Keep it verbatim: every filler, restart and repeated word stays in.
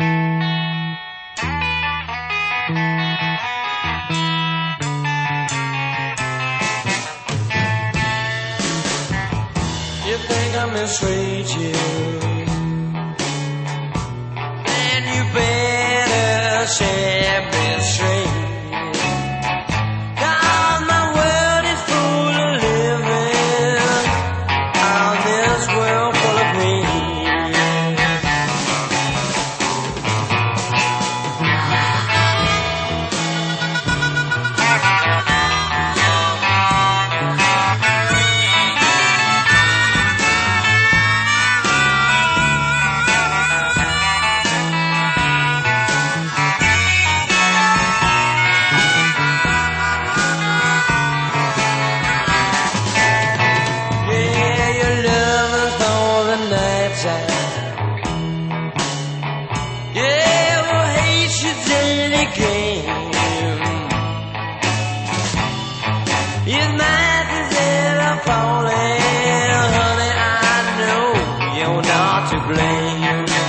You think I misread you, then you better set me straight. 'Cause my world is full of living on this world full of pain. Yeah, well, hate's any game. His math is ever falling, honey, I know you're not to blame.